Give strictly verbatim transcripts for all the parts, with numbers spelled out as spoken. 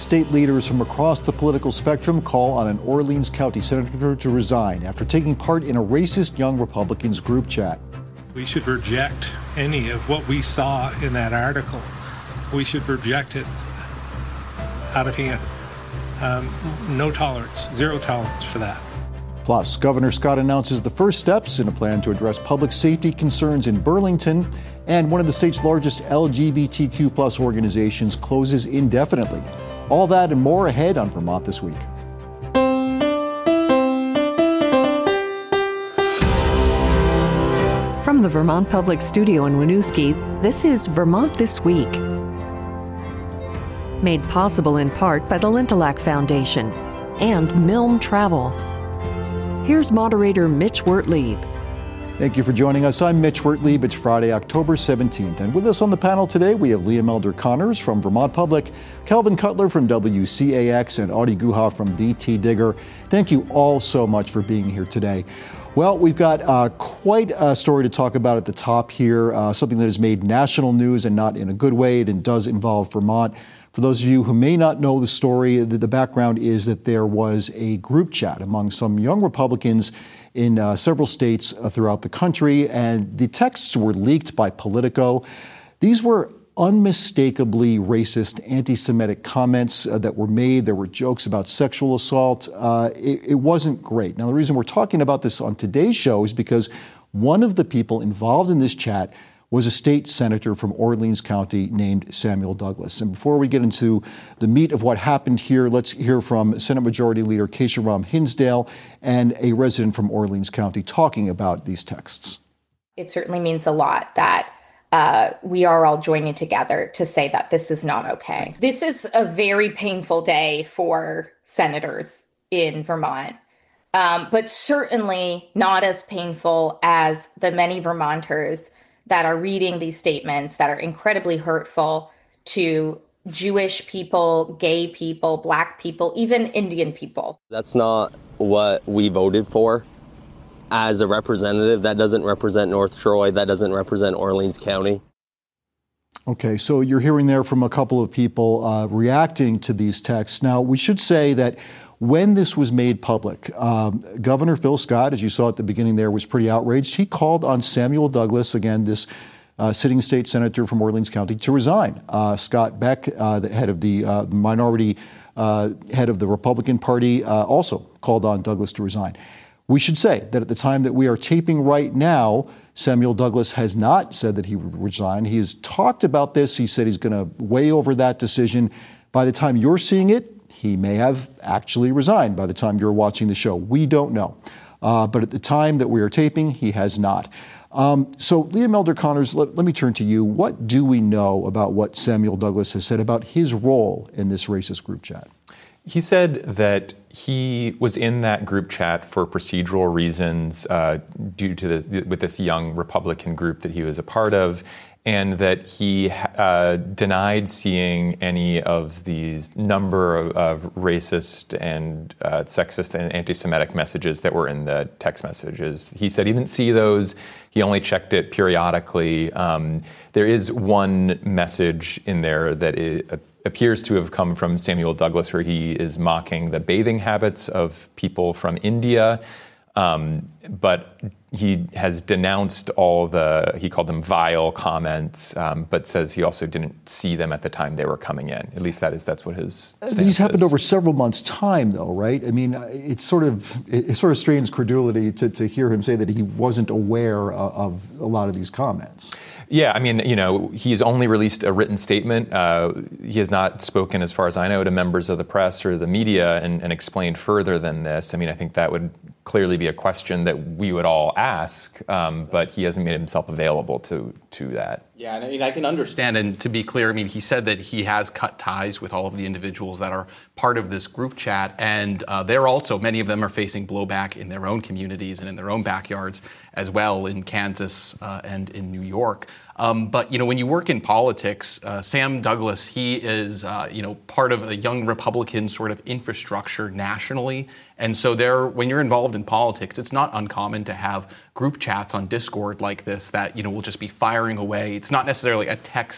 state leaders from across the political spectrum call on an Orleans County senator to resign after taking part in a racist Young Republicans group chat. We should reject any of what we saw in that article. We should reject it out of hand. Um, no tolerance, zero tolerance for that. Plus, Governor Scott announces the first steps in a plan to address public safety concerns in Burlington, and one of the state's largest L G B T Q plus organizations closes indefinitely. All that and more ahead on Vermont This Week. From the Vermont Public Studio in Winooski, this is Vermont This Week. Made possible in part by the Lintelak Foundation and Milne Travel. Here's moderator Mitch Wertlieb. Thank you for joining us. I'm Mitch Wertlieb. It's Friday, October seventeenth. And with us on the panel today, we have Liam Elder Connors from Vermont Public, Calvin Cutler from W C A X, and Audie Guha from V T Digger. Thank you all so much for being here today. Well, we've got uh, quite a story to talk about at the top here, uh, something that has made national news and not in a good way. It does involve Vermont. For those of you who may not know the story, the, the background is that there was a group chat among some young Republicans in uh, several states uh, throughout the country, and the texts were leaked by Politico. These were unmistakably racist, anti-Semitic comments uh, that were made. There were jokes about sexual assault. Uh, it, it wasn't great. Now, the reason we're talking about this on today's show is because one of the people involved in this chat was a state senator from Orleans County named Samuel Douglas. And before we get into the meat of what happened here, let's hear from Senate Majority Leader Keisha Hinsdale and a resident from Orleans County talking about these texts. It certainly means a lot that uh, we are all joining together to say that this is not okay. This is a very painful day for senators in Vermont, um, but certainly not as painful as the many Vermonters that are reading these statements that are incredibly hurtful to Jewish people, gay people, Black people, even Indian people. That's not what we voted for as a representative. That doesn't represent North Troy. That doesn't represent Orleans County. Okay, so you're hearing there from a couple of people uh, reacting to these texts. Now, we should say that when this was made public, um, Governor Phil Scott, as you saw at the beginning there, was pretty outraged. He called on Samuel Douglas, again, this uh, sitting state senator from Orleans County, to resign. Uh, Scott Beck, uh, the head of the uh, minority, uh, head of the Republican Party, uh, also called on Douglas to resign. We should say that at the time that we are taping right now, Samuel Douglas has not said that he would resign. He has talked about this. He said he's going to weigh over that decision. By the time you're seeing it, he may have actually resigned by the time you're watching the show. We don't know. Uh, but at the time that we are taping, he has not. Um, so, Liam Elder Connors, let, let me turn to you. What do we know about what Samuel Douglas has said about his role in this racist group chat? He said that he was in that group chat for procedural reasons uh, due to this, with this young Republican group that he was a part of, and that he uh, denied seeing any of these number of, of racist and uh, sexist and anti-Semitic messages that were in the text messages. He said he didn't see those. He only checked it periodically. Um, there is one message in there that it appears to have come from Samuel Douglas, where he is mocking the bathing habits of people from India. Um, but he has denounced all the, he called them vile comments, um, but says he also didn't see them at the time they were coming in. At least that is, that's what his stance These happened is. over several months' time, though, right? I mean, it's sort of, it sort of strains credulity to, to hear him say that he wasn't aware of, of a lot of these comments. Yeah, I mean, you know, he's only released a written statement. Uh, he has not spoken, as far as I know, to members of the press or the media and, and explained further than this. I mean, I think that would clearly be a question that we would all ask, um, but he hasn't made himself available to to that. Yeah, and I mean, I can understand, and to be clear, I mean, he said that he has cut ties with all of the individuals that are part of this group chat, and uh, they're also, many of them are facing blowback in their own communities and in their own backyards as well, in Kansas uh, and in New York. Um, but, you know, when you work in politics, uh, Sam Douglas, he is, uh, you know, part of a young Republican sort of infrastructure nationally. And so there, when you're involved in politics, it's not uncommon to have group chats on Discord like this that, you know, will just be firing away. It's not necessarily a text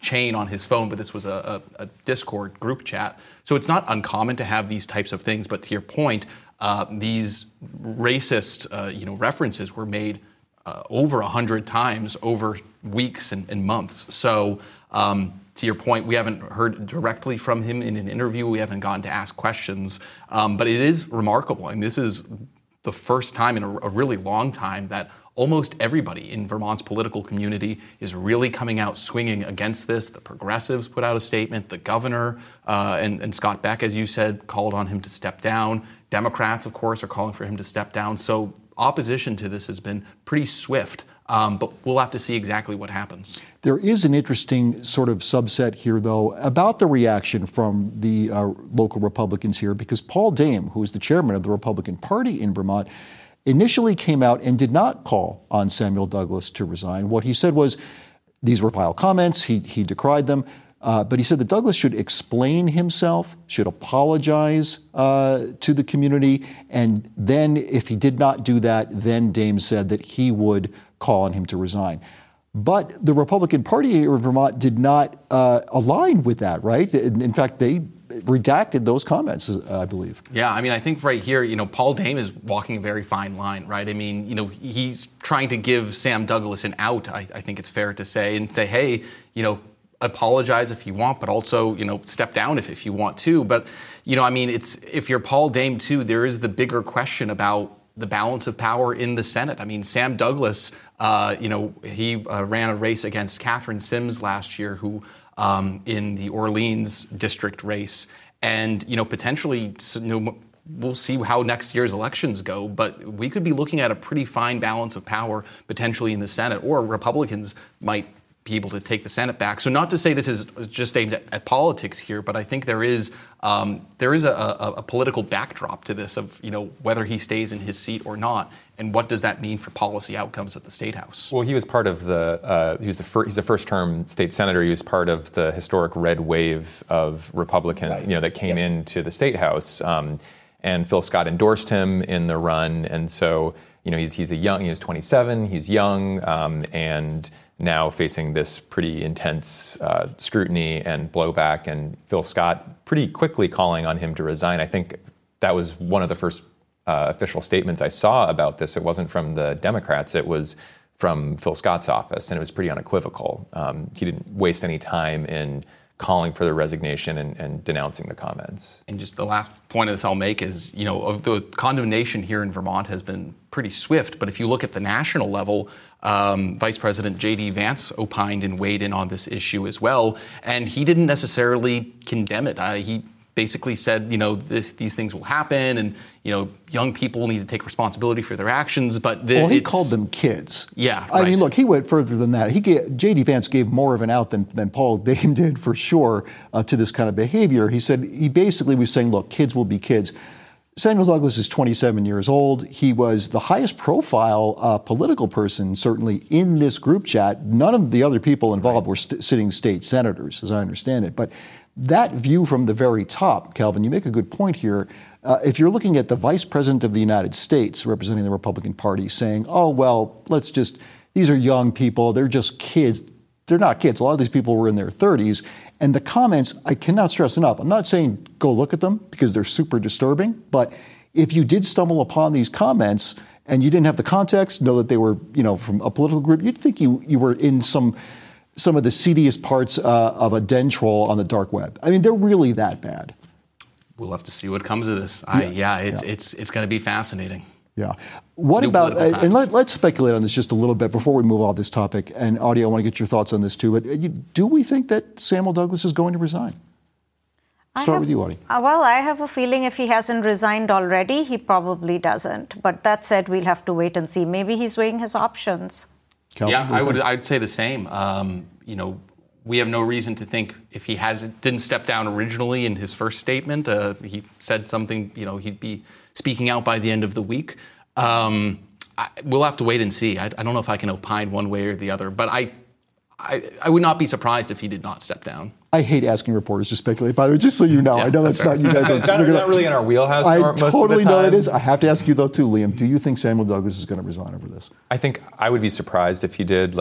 chain on his phone, but this was a, a, a Discord group chat. So it's not uncommon to have these types of things. But to your point, uh, these racist uh, you know, references were made uh, over a hundred times over weeks and, and months. So um, to your point, we haven't heard directly from him in an interview. We haven't gone to ask questions. Um, but it is remarkable. I mean, this is the first time in a, a really long time that almost everybody in Vermont's political community is really coming out swinging against this. The progressives put out a statement. The governor uh, and, and Scott Beck, as you said, called on him to step down. Democrats, of course, are calling for him to step down. So opposition to this has been pretty swift. Um, but we'll have to see exactly what happens. There is an interesting sort of subset here, though, about the reaction from the uh, local Republicans here, because Paul Dame, who is the chairman of the Republican Party in Vermont, initially came out and did not call on Samuel Douglas to resign. What he said was these were vile comments. He, he decried them. Uh, but he said that Douglas should explain himself, should apologize uh, to the community. And then if he did not do that, then Dame said that he would call on him to resign. But the Republican Party here in Vermont did not uh, align with that, right? In, in fact, they redacted those comments, uh, I believe. Yeah, I mean, I think right here, you know, Paul Dame is walking a very fine line, right? I mean, you know, he's trying to give Sam Douglas an out, I, I think it's fair to say, and say, hey, you know, apologize if you want, but also, you know, step down if, if you want to. But, you know, I mean, it's if you're Paul Dame, too, there is the bigger question about the balance of power in the Senate. I mean, Sam Douglas, uh, you know, he uh, ran a race against Catherine Sims last year, who um, in the Orleans district race. And, you know, potentially, you know, we'll see how next year's elections go, but we could be looking at a pretty fine balance of power potentially in the Senate, or Republicans might be able to take the Senate back. So not to say this is just aimed at, at politics here, but I think there is um, there is a, a, a political backdrop to this of, you know, whether he stays in his seat or not, and what does that mean for policy outcomes at the State House? Well, he was part of the uh, he was the fir- he's the first term state senator. He was part of the historic red wave of Republican, right. you know, that came yep. into the State House, um, and Phil Scott endorsed him in the run, and so you know he's he's a young he was twenty-seven, he's young, um, and now facing this pretty intense uh, scrutiny and blowback, and Phil Scott pretty quickly calling on him to resign. I think that was one of the first uh, official statements I saw about this. It wasn't from the Democrats, it was from Phil Scott's office, and it was pretty unequivocal. Um, he didn't waste any time in calling for the resignation and, and denouncing the comments. And just the last point of this I'll make is, you know, of the condemnation here in Vermont has been pretty swift, but if you look at the national level, um, Vice President J D Vance opined and weighed in on this issue as well, and he didn't necessarily condemn it. Uh, he basically said, you know, this, these things will happen, and, you know, young people need to take responsibility for their actions, but... The, well, he called them kids. Yeah, I right. mean, look, he went further than that. He gave, J D Vance gave more of an out than, than Paul Dame did, for sure, uh, to this kind of behavior. He said, he basically was saying, look, kids will be kids. Samuel Douglas is twenty-seven years old. He was the highest profile uh, political person, certainly, in this group chat. None of the other people involved right. were st- sitting state senators, as I understand it. But that view from the very top, Calvin, you make a good point here. Uh, if you're looking at the Vice President of the United States representing the Republican Party saying, oh, well, let's just, these are young people, they're just kids. They're not kids. A lot of these people were in their thirties. And the comments, I cannot stress enough, I'm not saying go look at them because they're super disturbing, but if you did stumble upon these comments and you didn't have the context, know that they were, you know, from a political group, you'd think you, you were in some some of the seediest parts uh, of a den troll on the dark web. I mean, they're really that bad. We'll have to see what comes of this. I, yeah, yeah, it's yeah. it's it's going to be fascinating. Yeah. What New about, uh, and let, let's speculate on this just a little bit before we move off this topic. And Audie, I want to get your thoughts on this too. But you, do we think that Samuel Douglas is going to resign? Start have, with you, Audie. Uh, well, I have a feeling if he hasn't resigned already, he probably doesn't. But that said, we'll have to wait and see. Maybe he's weighing his options. Calvin, yeah, I would. I'd say the same. Um, you know, we have no reason to think if he has didn't step down originally in his first statement. Uh, he said something. You know, he'd be speaking out by the end of the week. Um, I, we'll have to wait and see. I, I don't know if I can opine one way or the other, but I, I, I would not be surprised if he did not step down. I hate asking reporters to speculate, by the way, just so you know. Yeah, I know that's, that's not, you guys it's not, not really in our wheelhouse. I most totally of the time. know it is. I have to ask you, though, too, Liam. Do you think Samuel Douglas is going to resign over this? I think I would be surprised if he did. Like,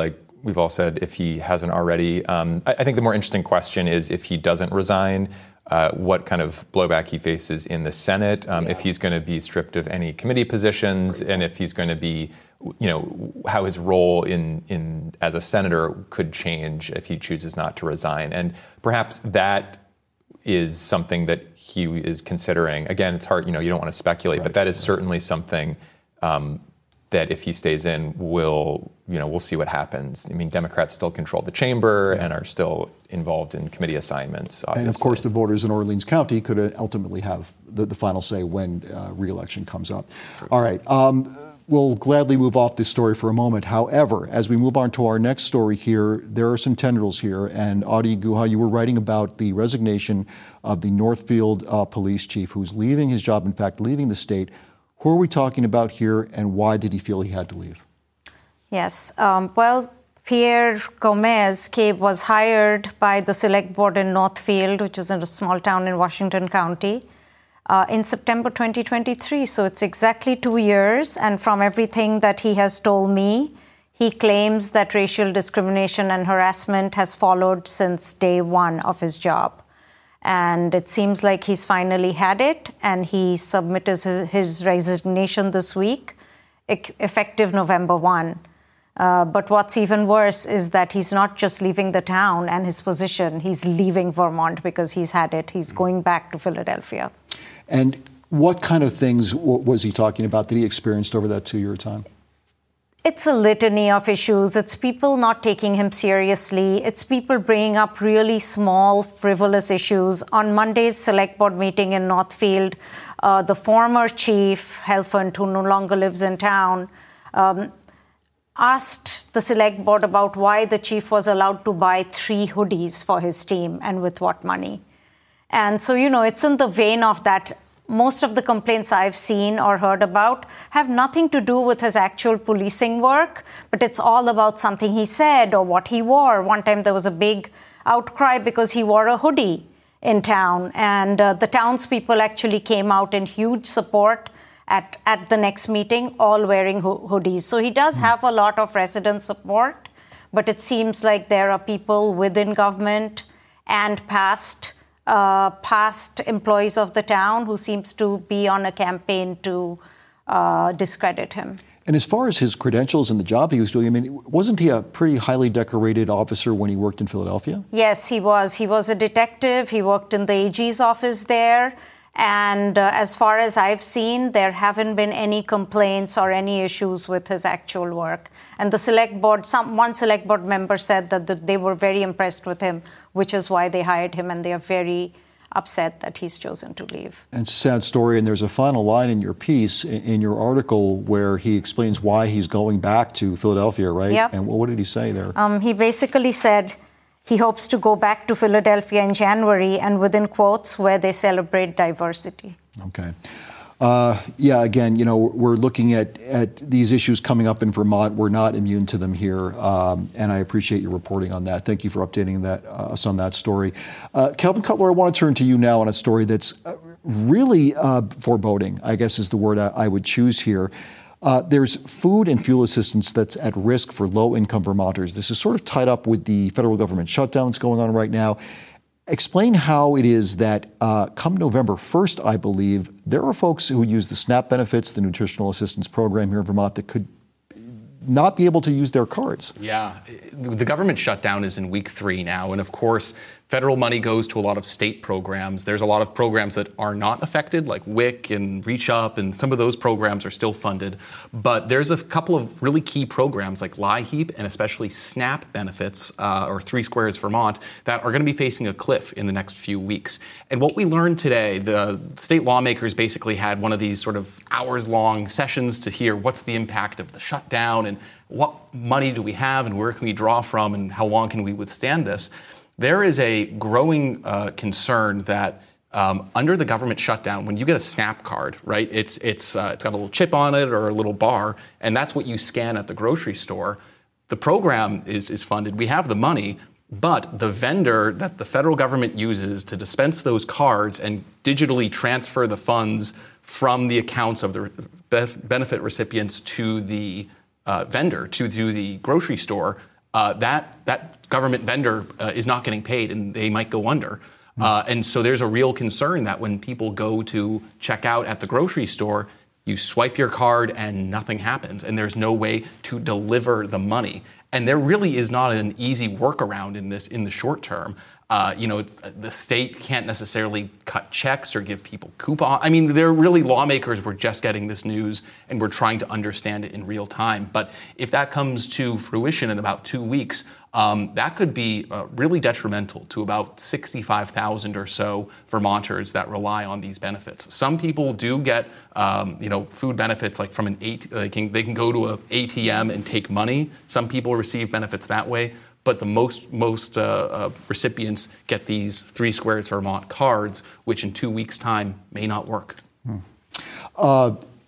we've all said if he hasn't already. Um, I, I think the more interesting question is if he doesn't resign, uh, what kind of blowback he faces in the Senate, um, yeah. if he's going to be stripped of any committee positions, right. and if he's going to be, you know, how his role in, in as a senator could change if he chooses not to resign. And perhaps that is something that he is considering. Again, it's hard, you know, you don't want to speculate, right. but that is certainly something um, that if he stays in, will, you know, we'll see what happens. I mean, Democrats still control the chamber yeah. and are still involved in committee assignments, obviously. And of course, the voters in Orleans County could ultimately have the, the final say when uh, re-election comes up. True. All right. Um, we'll gladly move off this story for a moment. However, as we move on to our next story here, there are some tendrils here. And Adi Guha, you were writing about the resignation of the Northfield uh, police chief who's leaving his job, in fact, leaving the state. Who are we talking about here, and why did he feel he had to leave? Yes. Um, well, Pierre Gomez was hired by the Select Board in Northfield, which is in a small town in Washington County, uh, in September twenty twenty-three. So it's exactly two years. And from everything that he has told me, he claims that racial discrimination and harassment has followed since day one of his job. And it seems like he's finally had it, and he submitted his, his resignation this week, effective November first. Uh, but what's even worse is that he's not just leaving the town and his position, he's leaving Vermont because he's had it. He's going back to Philadelphia. And what kind of things w- was he talking about that he experienced over that two-year time? It's a litany of issues. It's people not taking him seriously. It's people bringing up really small, frivolous issues. On Monday's Select Board meeting in Northfield, uh, the former chief, Helfand, who no longer lives in town, um, asked the Select Board about why the chief was allowed to buy three hoodies for his team and with what money. And so, you know, it's in the vein of that. Most of the complaints I've seen or heard about have nothing to do with his actual policing work, but it's all about something he said or what he wore. One time there was a big outcry because he wore a hoodie in town, and uh, the townspeople actually came out in huge support at, at the next meeting, all wearing ho- hoodies. So he does have a lot of resident support, but it seems like there are people within government and past Uh, past employees of the town who seems to be on a campaign to uh, discredit him. And as far as his credentials and the job he was doing, I mean, wasn't he a pretty highly decorated officer when he worked in Philadelphia? Yes, he was. He was a detective. He worked in the A G's office there. And uh, as far as I've seen, there haven't been any complaints or any issues with his actual work. And the Select Board, some one Select Board member said that the, they were very impressed with him, which is why they hired him, and they are very upset that he's chosen to leave. And it's a sad story, and there's a final line in your piece, in, in your article, where he explains why he's going back to Philadelphia, right? Yep. And what did he say there? Um, he basically said he hopes to go back to Philadelphia in January, and within quotes, where they celebrate diversity. Okay. Uh, yeah, again, you know, we're looking at, at these issues coming up in Vermont. We're not immune to them here, um, and I appreciate your reporting on that. Thank you for updating that, uh, us on that story. Uh, Calvin Cutler, I want to turn to you now on a story that's really uh, foreboding, I guess is the word I, I would choose here. Uh, there's food and fuel assistance that's at risk for low-income Vermonters. This is sort of tied up with the federal government shutdown that's going on right now. Explain how it is that uh, come November first, I believe, there are folks who use the SNAP benefits, the Nutritional Assistance Program here in Vermont, that could not be able to use their cards. Yeah, the government shutdown is in week three now. And of course, federal money goes to a lot of state programs. There's a lot of programs that are not affected, like W I C and Reach Up, and some of those programs are still funded. But there's a couple of really key programs like LIHEAP and especially SNAP benefits, uh, or Three Squares Vermont, that are going to be facing a cliff in the next few weeks. And what we learned today, the state lawmakers basically had one of these sort of hours-long sessions to hear what's the impact of the shutdown and what money do we have and where can we draw from and how long can we withstand this. There is a growing uh, concern that um, under the government shutdown, when you get a SNAP card, right, it's it's uh, it's got a little chip on it or a little bar, and that's what you scan at the grocery store. The program is is funded. We have the money, but the vendor that the federal government uses to dispense those cards and digitally transfer the funds from the accounts of the benefit recipients to the uh, vendor, to, to the grocery store, uh, that that government vendor uh, is not getting paid and they might go under. Uh, and so there's a real concern that when people go to check out at the grocery store, you swipe your card and nothing happens, and there's no way to deliver the money. And there really is not an easy workaround in this in the short term. Uh, you know, it's, the state can't necessarily cut checks or give people coupons. I mean, they're really lawmakers were just getting this news and we're trying to understand it in real time. But if that comes to fruition in about two weeks, um, that could be uh, really detrimental to about sixty-five thousand or so Vermonters that rely on these benefits. Some people do get, um, you know, food benefits like from an A T M. They can, they can go to an A T M and take money. Some people receive benefits that way. But the most most uh, uh, recipients get these Three Squares Vermont cards, which in two weeks' time may not work. Hmm. Uh,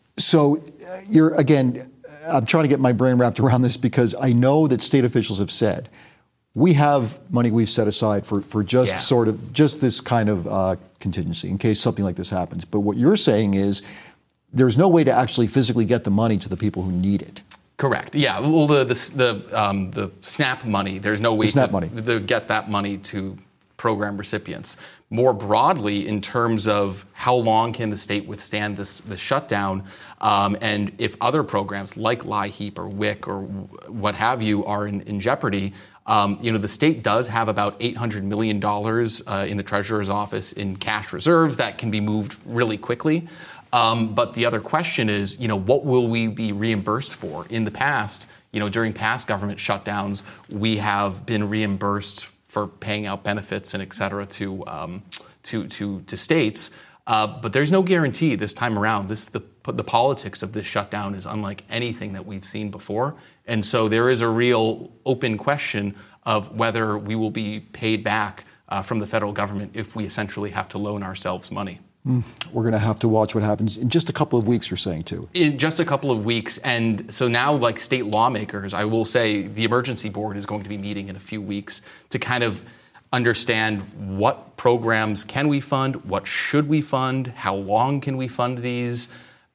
so you're, again, I'm trying to get my brain wrapped around this because I know that state officials have said, we have money we've set aside for, for just yeah. sort of, just this kind of uh, contingency in case something like this happens. But what you're saying is there's no way to actually physically get the money to the people who need it. Correct. Yeah. Well, the the the, um, the SNAP money. There's no way to, money. to get that money to program recipients. More broadly, in terms of how long can the state withstand this this shutdown, um, and if other programs like LIHEAP or W I C or what have you are in, in jeopardy, um, you know, the state does have about eight hundred million dollars uh, in the treasurer's office in cash reserves that can be moved really quickly. Um, but the other question is, you know, what will we be reimbursed for? In the past, you know, during past government shutdowns, we have been reimbursed for paying out benefits and et cetera to um, to, to to states. Uh, but there's no guarantee this time around. This the the politics of this shutdown is unlike anything that we've seen before, and so there is a real open question of whether we will be paid back uh, from the federal government if we essentially have to loan ourselves money. We're going to have to watch what happens in just a couple of weeks, you're saying, too. In just a couple of weeks. And so now, like state lawmakers, I will say the emergency board is going to be meeting in a few weeks to kind of understand what programs can we fund, what should we fund, how long can we fund these.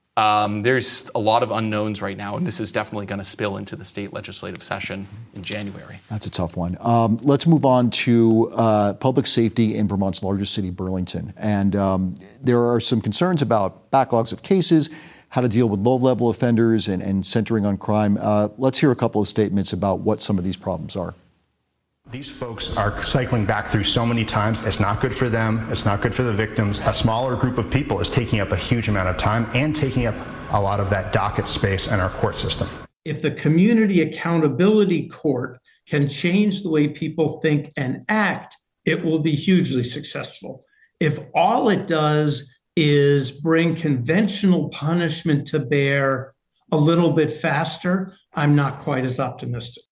Um, there's a lot of unknowns right now, and this is definitely going to spill into the state legislative session in January. That's a tough one. Um, let's move on to uh, public safety in Vermont's largest city, Burlington. And um, there are some concerns about backlogs of cases, how to deal with low-level offenders, and, and centering on crime. Uh, let's hear a couple of statements about what some of these problems are. These folks are cycling back through so many times. It's not good for them. It's not good for the victims. A smaller group of people is taking up a huge amount of time and taking up a lot of that docket space in our court system. If the Community Accountability Court can change the way people think and act, it will be hugely successful. If all it does is bring conventional punishment to bear a little bit faster, I'm not quite as optimistic.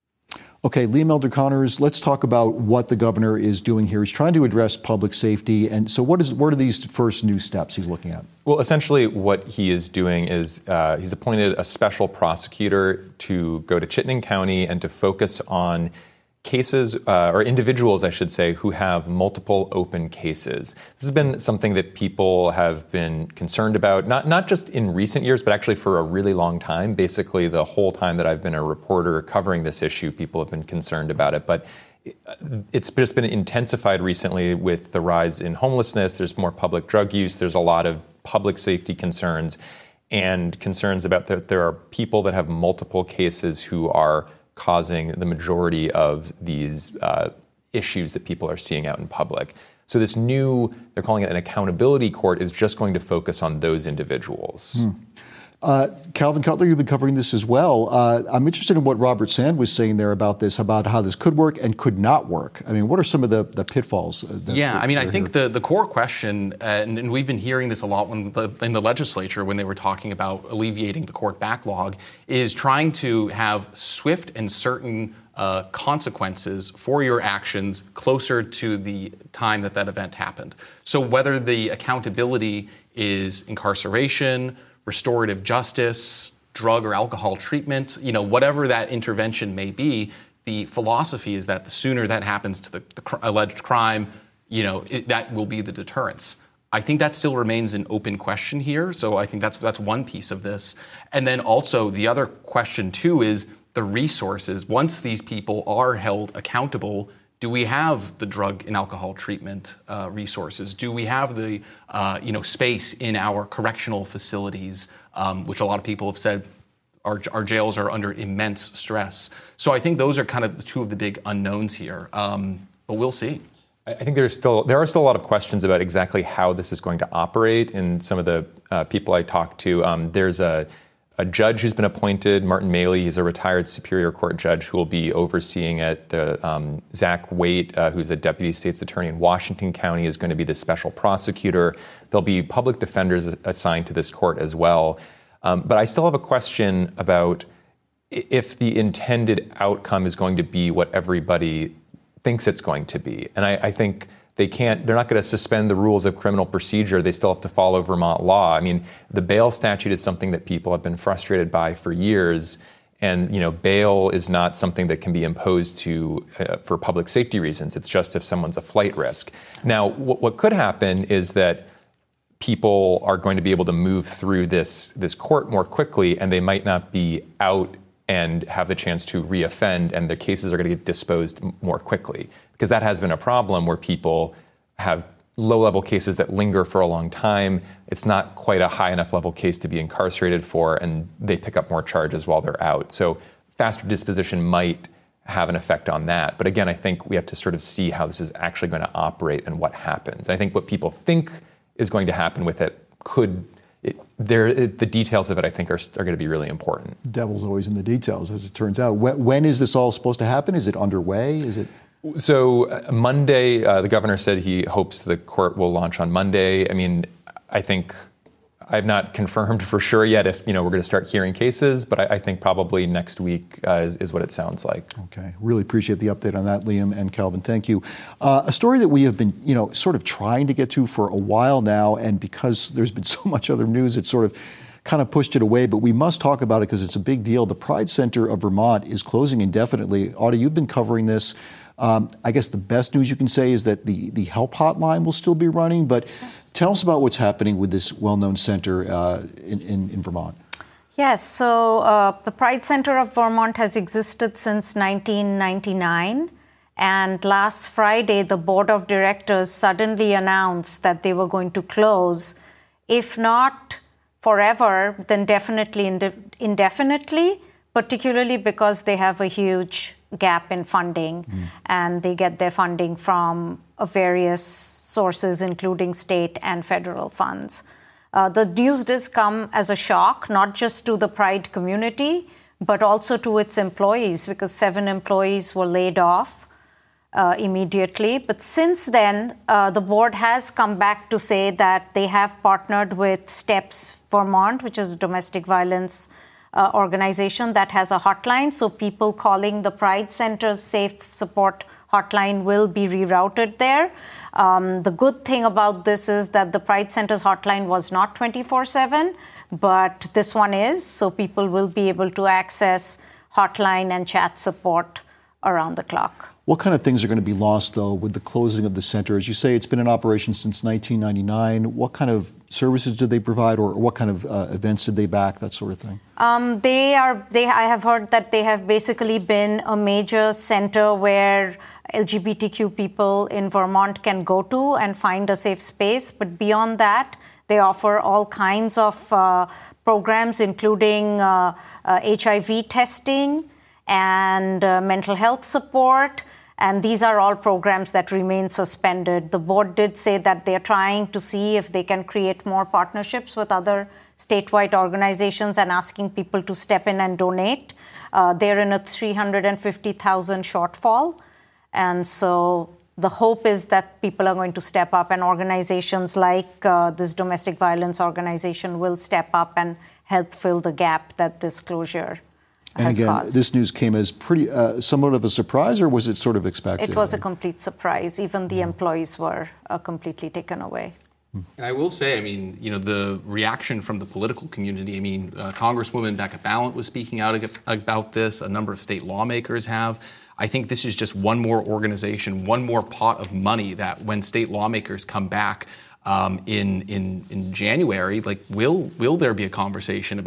Okay, Liam Elder Connors, let's talk about what the governor is doing here. He's trying to address public safety. And so what is what are these first new steps he's looking at? Well, essentially what he is doing is uh, he's appointed a special prosecutor to go to Chittenden County and to focus on cases, uh, or individuals, I should say, who have multiple open cases. This has been something that people have been concerned about, not not just in recent years, but actually for a really long time. Basically, the whole time that I've been a reporter covering this issue, people have been concerned about it. But it's just been intensified recently with the rise in homelessness. There's more public drug use. There's a lot of public safety concerns and concerns about that there are people that have multiple cases who are causing the majority of these uh, issues that people are seeing out in public. So this new, they're calling it an accountability court, is just going to focus on those individuals. Hmm. Uh, Calvin Cutler, you've been covering this as well. Uh, I'm interested in what Robert Sand was saying there about this, about how this could work and could not work. I mean, what are some of the, the pitfalls? That, yeah, that I mean, I think the, the core question, uh, and, and we've been hearing this a lot when the, in the legislature when they were talking about alleviating the court backlog, is trying to have swift and certain uh, consequences for your actions closer to the time that that event happened. So whether the accountability is incarceration, restorative justice, drug or alcohol treatment, you know, whatever that intervention may be, the philosophy is that the sooner that happens to the, the cr- alleged crime, you know, it, that will be the deterrence. I think that still remains an open question here. So I think that's that's one piece of this. And then also the other question too is, the resources, once these people are held accountable, do we have the drug and alcohol treatment uh, resources? Do we have the uh, you know space in our correctional facilities, um, which a lot of people have said our, our jails are under immense stress. So I think those are kind of the two of the big unknowns here, um, but we'll see. I think there's still there are still a lot of questions about exactly how this is going to operate. And some of the uh, people I talked to, um, there's a, a judge who's been appointed, Martin Maley. He's a retired Superior Court judge who will be overseeing it. The um, Zach Waite, uh, who's a deputy state's attorney in Washington County, is going to be the special prosecutor. There'll be public defenders assigned to this court as well. Um, but I still have a question about if the intended outcome is going to be what everybody thinks it's going to be. And I, I think they can't, they're not going to suspend the rules of criminal procedure. They still have to follow Vermont law. I mean, the bail statute is something that people have been frustrated by for years. And, you know, bail is not something that can be imposed to uh, for public safety reasons. It's just if someone's a flight risk. Now, w- what could happen is that people are going to be able to move through this, this court more quickly, and they might not be out and have the chance to reoffend, and the cases are going to get disposed more quickly. Because that has been a problem where people have low-level cases that linger for a long time. It's not quite a high enough level case to be incarcerated for, and they pick up more charges while they're out. So faster disposition might have an effect on that. But again, I think we have to sort of see how this is actually going to operate and what happens. And I think what people think is going to happen with it could It, there, it, the details of it, I think, are, are going to be really important. The devil's always in the details, as it turns out. When, when is this all supposed to happen? Is it underway? Is it? So uh, Monday, uh, the governor said he hopes the court will launch on Monday. I mean, I think I've not confirmed for sure yet if you know we're going to start hearing cases, but I, I think probably next week uh, is, is what it sounds like. Okay, really appreciate the update on that, Liam and Calvin. Thank you. Uh, a story that we have been, you know, sort of trying to get to for a while now, and because there's been so much other news, it's sort of kind of pushed it away. But we must talk about it because it's a big deal. The Pride Center of Vermont is closing indefinitely. Audie, you've been covering this. Um, I guess the best news you can say is that the the help hotline will still be running, but. Yes. Tell us about what's happening with this well-known center uh, in, in, in Vermont. Yes, so uh, the Pride Center of Vermont has existed since nineteen ninety-nine. And last Friday, the board of directors suddenly announced that they were going to close, if not forever, then definitely inde- indefinitely, particularly because they have a huge gap in funding, mm. and they get their funding from uh, various sources, including state and federal funds. Uh, the news does come as a shock, not just to the Pride community, but also to its employees, because seven employees were laid off uh, immediately. But since then, uh, the board has come back to say that they have partnered with STEPS Vermont, which is domestic violence Uh, organization that has a hotline, so people calling the Pride Center's Safe Support hotline will be rerouted there. Um, the good thing about this is that the Pride Center's hotline was not twenty-four seven, but this one is, so people will be able to access hotline and chat support around the clock. What kind of things are going to be lost, though, with the closing of the center? As you say, it's been in operation since nineteen ninety-nine. What kind of services did they provide, or what kind of uh, events did they back, that sort of thing? Um, they are. They. I have heard that they have basically been a major center where L G B T Q people in Vermont can go to and find a safe space. But beyond that, they offer all kinds of uh, programs, including uh, uh, H I V testing and uh, mental health support. And these are all programs that remain suspended. The board did say that they're trying to see if they can create more partnerships with other statewide organizations and asking people to step in and donate. Uh, they're in a three hundred fifty thousand shortfall. And so the hope is that people are going to step up, and organizations like uh, this domestic violence organization will step up and help fill the gap that this closure And again, caused. This news came as pretty uh, somewhat of a surprise, or was it sort of expected? It was a complete surprise. Even the employees were uh, completely taken away. And I will say, I mean, you know, the reaction from the political community, I mean, uh, Congresswoman Becca Balint was speaking out about this. A number of state lawmakers have. I think this is just one more organization, one more pot of money that when state lawmakers come back um, in, in in January, like, will will there be a conversation about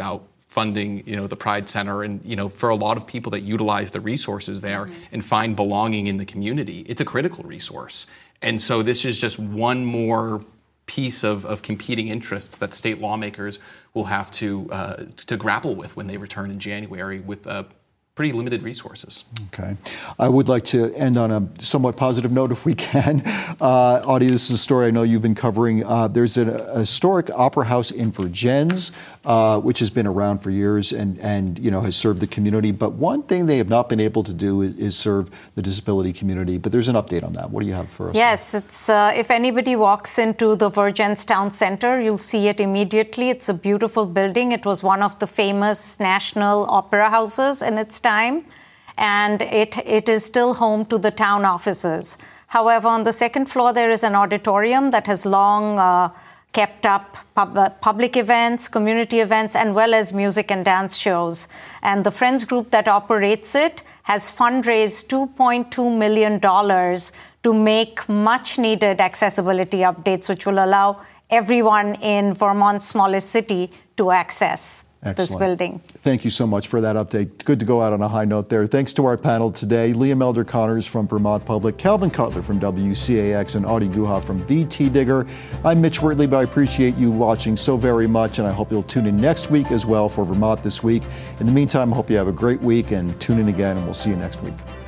funding, you know, the Pride Center, and, you know, for a lot of people that utilize the resources there mm-hmm. and find belonging in the community, it's a critical resource. And so this is just one more piece of, of competing interests that state lawmakers will have to uh, to grapple with when they return in January with uh, pretty limited resources. Okay. I would like to end on a somewhat positive note if we can. Uh, Audie, this is a story I know you've been covering. Uh, there's a, a historic opera house in Vergennes, uh, which has been around for years and, and, you know, has served the community. But one thing they have not been able to do is, is serve the disability community. But there's an update on that. What do you have for us? Yes, it's uh, if anybody walks into the Vergennes Town Center, you'll see it immediately. It's a beautiful building. It was one of the famous national opera houses in its time. Time, and it it is still home to the town offices. However, on the second floor, there is an auditorium that has long uh, kept up pub- public events, community events, and well as music and dance shows. And the Friends group that operates it has fundraised two point two million dollars to make much-needed accessibility updates, which will allow everyone in Vermont's smallest city to access Excellent. This building. Thank you so much for that update. Good to go out on a high note there. Thanks to our panel today, Liam Elder Connors from Vermont Public, Calvin Cutler from W C A X, and Audie Guha from V T Digger. I'm Mitch Wortley, but I appreciate you watching so very much, and I hope you'll tune in next week as well for Vermont This Week. In the meantime, I hope you have a great week, and tune in again, and we'll see you next week.